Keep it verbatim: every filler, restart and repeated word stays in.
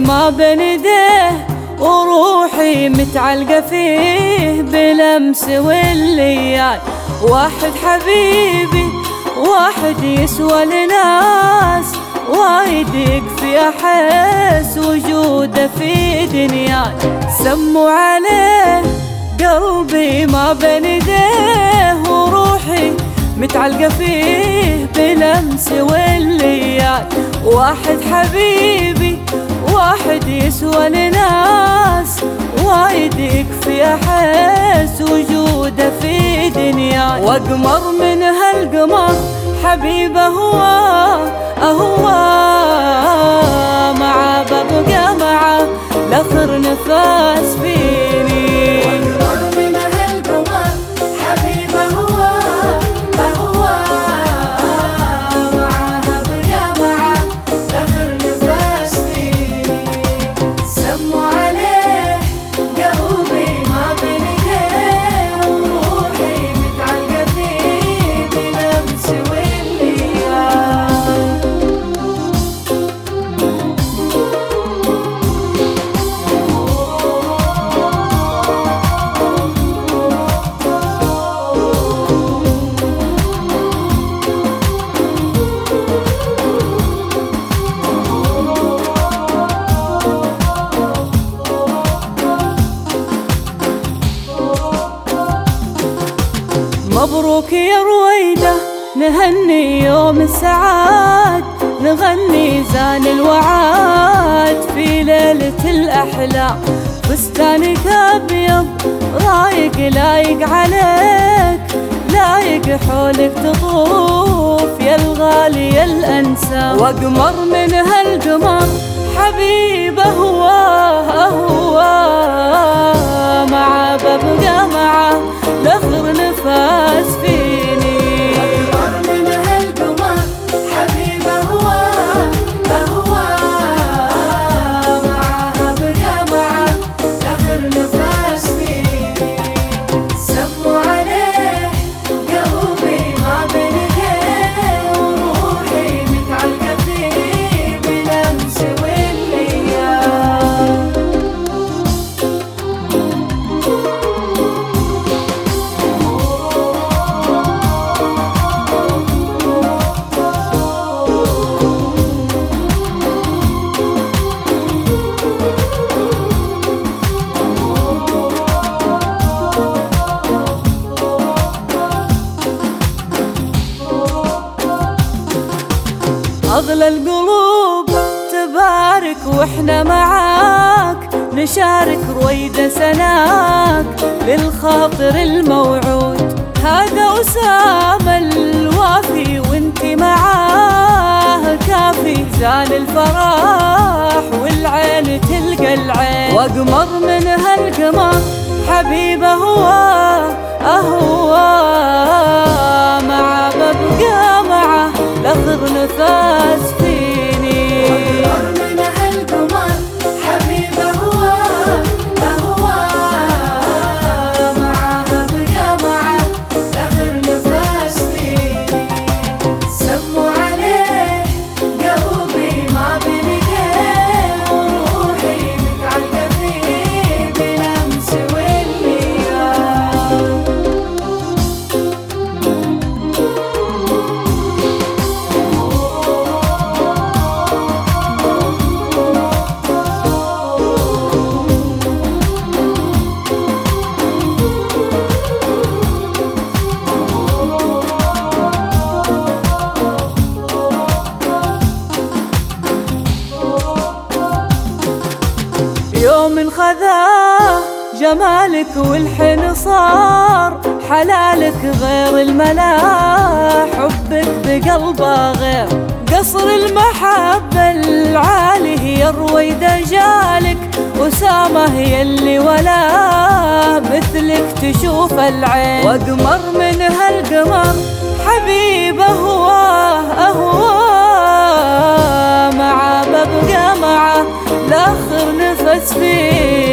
ما بين يديه وروحي متعلقة فيه بلمس والليال. واحد حبيبي واحد يسوى لناس وايد يكفي أحس وجوده في دنياي. سموا عليه قلبي ما بين يديه وروحي متعلقة فيه بلمس والليال. واحد حبيبي واحد يسوى لناس وايد يكفي أحس وجوده في دنياي. وأقمر من هالقمر حبيبه هو أهوى معه ببقى معه لآخر نفس فيني. مبروك يا رويدة نهني يوم السعاد، نغني زان الوعاد في ليلة الأحلام. فستانك أبيض رايق لايق عليك، لايق حولك تطوف يا الغالي يا الأنسام. وأقمر من هالقمر حبيبه هو هو معه ببقى معه لآخر نفس فيني. أكبر من هالقمر حبيبه هو هو معه بقى معه لآخر نفس فيني. سموا عليه قلبي ما بين يديه وروحي متعلقة فيه بلمس والليال. أغلى القلوب تبارك وإحنا معاك، نشارك رويدة سناك للخاطر الموعود. هذا أسامة الوافي وانتي معاه كافي، زان الفرح والعين تلقى العين. وأقمر من هالقمر حبيبه هو أهوى معه ببقى معه لآخر نفس فيني. أكبر من هالقمر حبيبه هو هو معه بقى معه لآخر نفس فيني. سموا عليه قلبي ما بين يديه وروحي متعلقة فيه بلمس والليال. يوم خذاه جمالك والحين صار حلالك غير الملا، حبك بقلبه غير قصر المحبة العالي. هي رويدة جالك أسامة هي اللي ولا مثلك تشوف العين. وأقمر من هالقمر حبيبه هو أهوى معه ببقى معه لآخر نفس فيه.